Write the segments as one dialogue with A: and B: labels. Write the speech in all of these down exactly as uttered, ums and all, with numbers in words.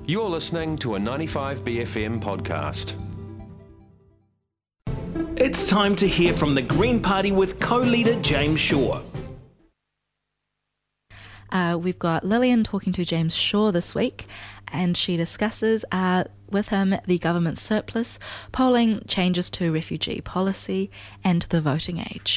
A: You're listening to a ninety-five B F M podcast.
B: It's time to hear from the Green Party with co-leader James Shaw.
C: Uh, we've got Lillian talking to James Shaw this week, and she discusses uh, with him the government surplus, polling, changes to refugee policy, and the voting age.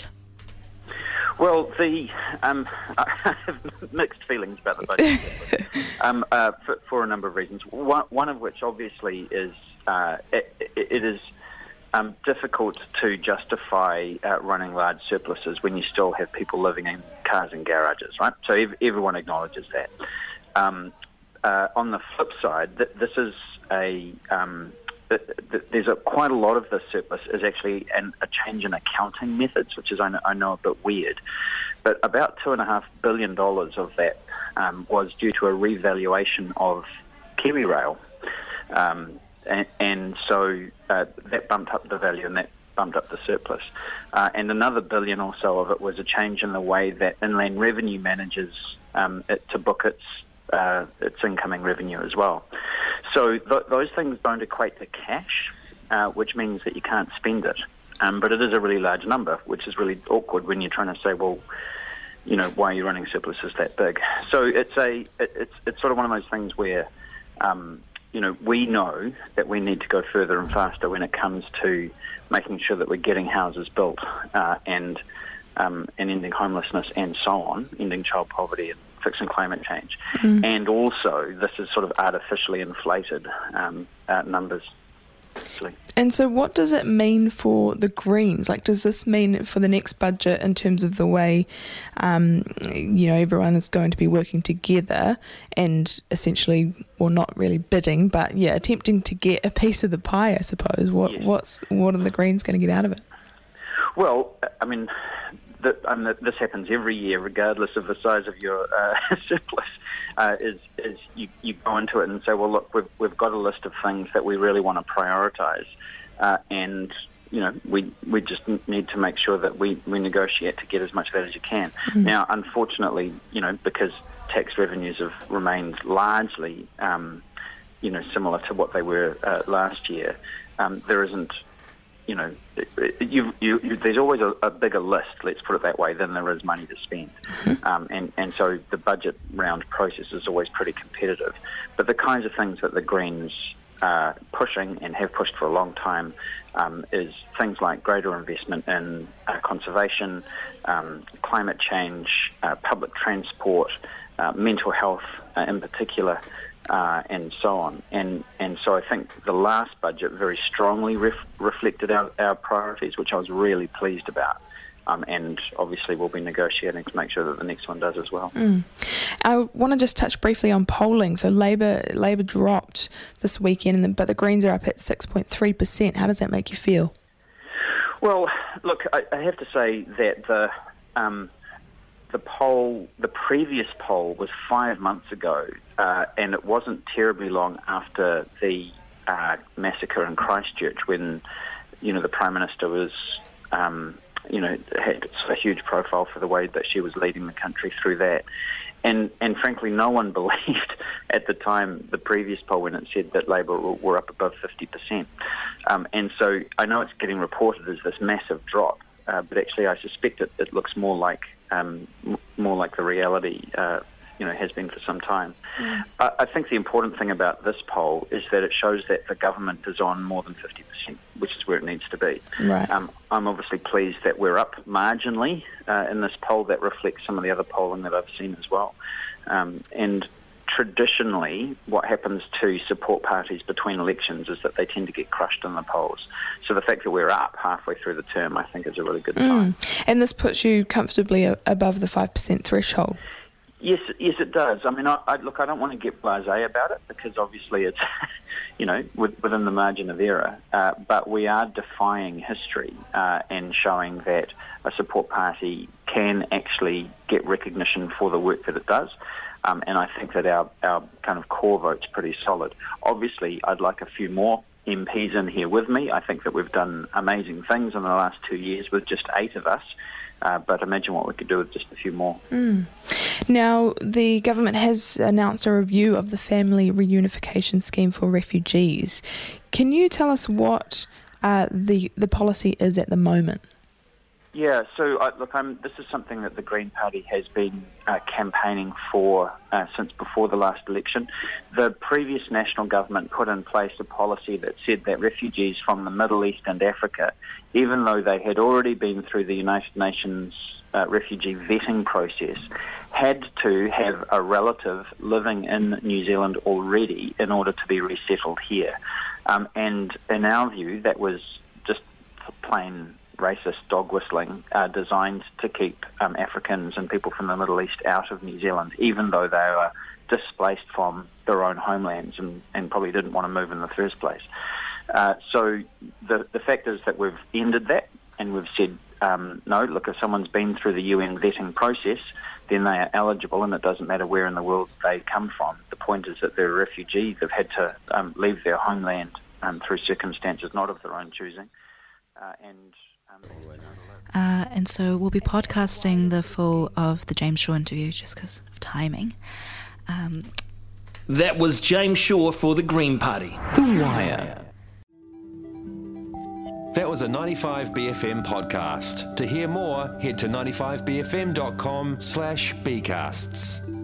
D: Well, the um, I have mixed feelings about the budget um, uh, for, for a number of reasons. One, one of which, obviously, is uh, it, it is um, difficult to justify uh, running large surpluses when you still have people living in cars and garages, right? So ev- everyone acknowledges that. Um, uh, on the flip side, th- this is a um, there's a, quite a lot of this surplus is actually an, a change in accounting methods, which is, I know, I know, a bit weird. But about two and a half billion dollars of that um, was due to a revaluation of KiwiRail. Um, and, and so uh, that bumped up the value and that bumped up the surplus. Uh, and another billion or so of it was a change in the way that Inland Revenue manages um, it to book its uh, its incoming revenue as well. So th- those things don't equate to cash, uh, which means that you can't spend it. Um, but it is a really large number, which is really awkward when you're trying to say, well, you know, why are you running surpluses that big? So it's a it, it's it's sort of one of those things where, um, you know, we know that we need to go further and faster when it comes to making sure that we're getting houses built uh, and um, and ending homelessness and so on, ending child poverty and fixing climate change. Mm. And also, this is sort of artificially inflated um, uh, numbers. Actually.
E: And so what does it mean for the Greens? Like, does this mean for the next budget in terms of the way, um, you know, everyone is going to be working together and essentially, well, not really bidding, but, yeah, attempting to get a piece of the pie, I suppose. What, yes. what's, what are the Greens going to get out of it?
D: Well, I mean... That, um, this happens every year, regardless of the size of your uh, surplus. Uh, is is you, you go into it and say, well, look, we've we've got a list of things that we really want to prioritise, uh, and you know, we we just need to make sure that we, we negotiate to get as much of that as you can. Mm-hmm. Now, unfortunately, you know, because tax revenues have remained largely, um, you know, similar to what they were uh, last year, um, there isn't. You know, you, you, you, there's always a, a bigger list, let's put it that way, than there is money to spend. Mm-hmm. Um, and, and so the budget round process is always pretty competitive. But the kinds of things that the Greens are pushing and have pushed for a long time um, is things like greater investment in uh, conservation, um, climate change, uh, public transport, uh, mental health uh, in particular, Uh, and so on. And and so I think the last budget very strongly ref- reflected our, our priorities, which I was really pleased about. Um, and obviously we'll be negotiating to make sure that the next one does as well.
E: Mm. I want to just touch briefly on polling. So Labour Labour dropped this weekend, but the Greens are up at six point three percent. How does that make you feel?
D: Well, look, I, I have to say that the... Um, The poll, the previous poll was five months ago, uh, and it wasn't terribly long after the uh, massacre in Christchurch when, you know, the Prime Minister was, um, you know, had a huge profile for the way that she was leading the country through that. And and frankly, no one believed at the time, the previous poll, when it said that Labour were up above fifty percent. Um, and so I know it's getting reported as this massive drop, uh, but actually I suspect it, it looks more like Um, m- more like the reality, uh, you know, has been for some time. Mm. I, I think the important thing about this poll is that it shows that the government is on more than fifty percent, which is where it needs to be.
E: Right.
D: Um, I'm obviously pleased that we're up marginally uh, in this poll. That reflects some of the other polling that I've seen as well. Um, and traditionally, what happens to support parties between elections is that they tend to get crushed in the polls. So the fact that we're up halfway through the term, I think, is a really good
E: mm.
D: sign.
E: And this puts you comfortably a- above the five percent threshold.
D: Yes, yes, it does. I mean, I, I, look, I don't want to get blasé about it because obviously it's, you know, with, within the margin of error. Uh, but we are defying history uh, and showing that a support party can actually get recognition for the work that it does. Um, and I think that our, our kind of core vote's pretty solid. Obviously, I'd like a few more M Ps in here with me. I think that we've done amazing things in the last two years with just eight of us. Uh, but imagine what we could do with just a few more.
E: Mm. Now, the government has announced a review of the family reunification scheme for refugees. Can you tell us what uh, the the policy is at the moment?
D: Yeah, so uh, look, I'm, this is something that the Green Party has been uh, campaigning for uh, since before the last election. The previous national government put in place a policy that said that refugees from the Middle East and Africa, even though they had already been through the United Nations uh, refugee vetting process, had to have a relative living in New Zealand already in order to be resettled here. Um, and in our view, that was just plain racist dog whistling uh, designed to keep um, Africans and people from the Middle East out of New Zealand, even though they were displaced from their own homelands and, and probably didn't want to move in the first place. Uh, so the, the fact is that we've ended that and we've said, um, no, look, if someone's been through the U N vetting process, then they are eligible and it doesn't matter where in the world they come from. The point is that they're a refugee. They've had to um, leave their homeland um, through circumstances not of their own choosing. Uh, and
C: Uh, and so we'll be podcasting the full of the James Shaw interview just because of timing. Um,
B: That was James Shaw for the Green Party.
A: The Wire. That was a ninety-five B F M podcast. To hear more, head to ninety-five b f m dot com slash bcasts.